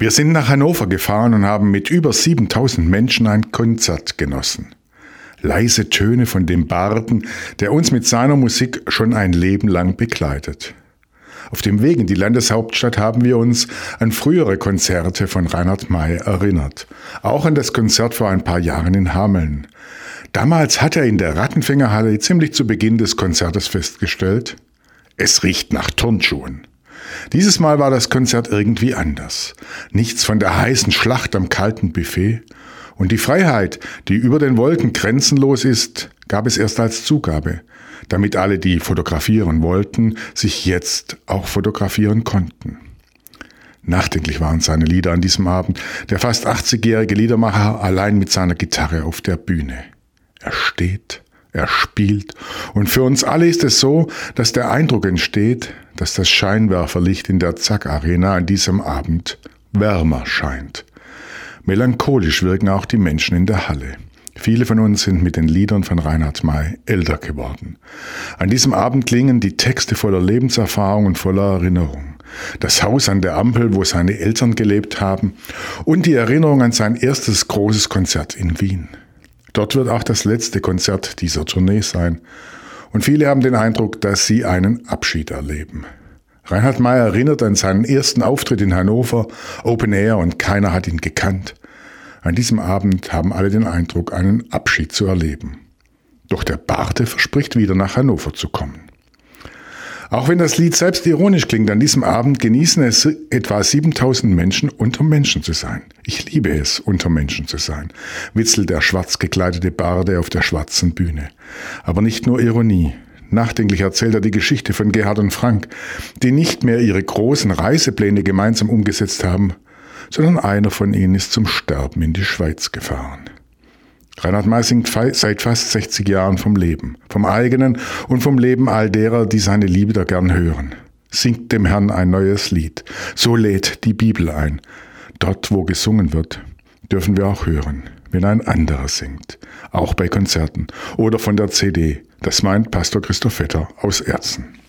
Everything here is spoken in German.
Wir sind nach Hannover gefahren und haben mit über 7000 Menschen ein Konzert genossen. Leise Töne von dem Barden, der uns mit seiner Musik schon ein Leben lang begleitet. Auf dem Weg in die Landeshauptstadt haben wir uns an frühere Konzerte von Reinhard May erinnert. Auch an das Konzert vor ein paar Jahren in Hameln. Damals hat er in der Rattenfängerhalle ziemlich zu Beginn des Konzertes festgestellt: Es riecht nach Turnschuhen. Dieses Mal war das Konzert irgendwie anders. Nichts von der heißen Schlacht am kalten Buffet. Und die Freiheit, die über den Wolken grenzenlos ist, gab es erst als Zugabe, damit alle, die fotografieren wollten, sich jetzt auch fotografieren konnten. Nachdenklich waren seine Lieder an diesem Abend, der fast 80-jährige Liedermacher allein mit seiner Gitarre auf der Bühne. Er steht, er spielt, und für uns alle ist es so, dass der Eindruck entsteht, dass das Scheinwerferlicht in der ZAK-Arena an diesem Abend wärmer scheint. Melancholisch wirken auch die Menschen in der Halle. Viele von uns sind mit den Liedern von Reinhard May älter geworden. An diesem Abend klingen die Texte voller Lebenserfahrung und voller Erinnerung. Das Haus an der Ampel, wo seine Eltern gelebt haben, und die Erinnerung an sein erstes großes Konzert in Wien. Dort wird auch das letzte Konzert dieser Tournee sein. Und viele haben den Eindruck, dass sie einen Abschied erleben. Reinhard May erinnert an seinen ersten Auftritt in Hannover, Open Air, und keiner hat ihn gekannt. An diesem Abend haben alle den Eindruck, einen Abschied zu erleben. Doch der Barde verspricht wieder nach Hannover zu kommen. Auch wenn das Lied selbst ironisch klingt, an diesem Abend genießen es etwa 7000 Menschen, unter Menschen zu sein. Ich liebe es, unter Menschen zu sein, witzelt der schwarz gekleidete Barde auf der schwarzen Bühne. Aber nicht nur Ironie. Nachdenklich erzählt er die Geschichte von Gerhard und Frank, die nicht mehr ihre großen Reisepläne gemeinsam umgesetzt haben, sondern einer von ihnen ist zum Sterben in die Schweiz gefahren. Reinhard May singt seit fast 60 Jahren vom Leben, vom eigenen und vom Leben all derer, die seine Lieder gern hören. Singt dem Herrn ein neues Lied, so lädt die Bibel ein. Dort, wo gesungen wird, dürfen wir auch hören, wenn ein anderer singt, auch bei Konzerten oder von der CD. Das meint Pastor Christoph Vetter aus Erzen.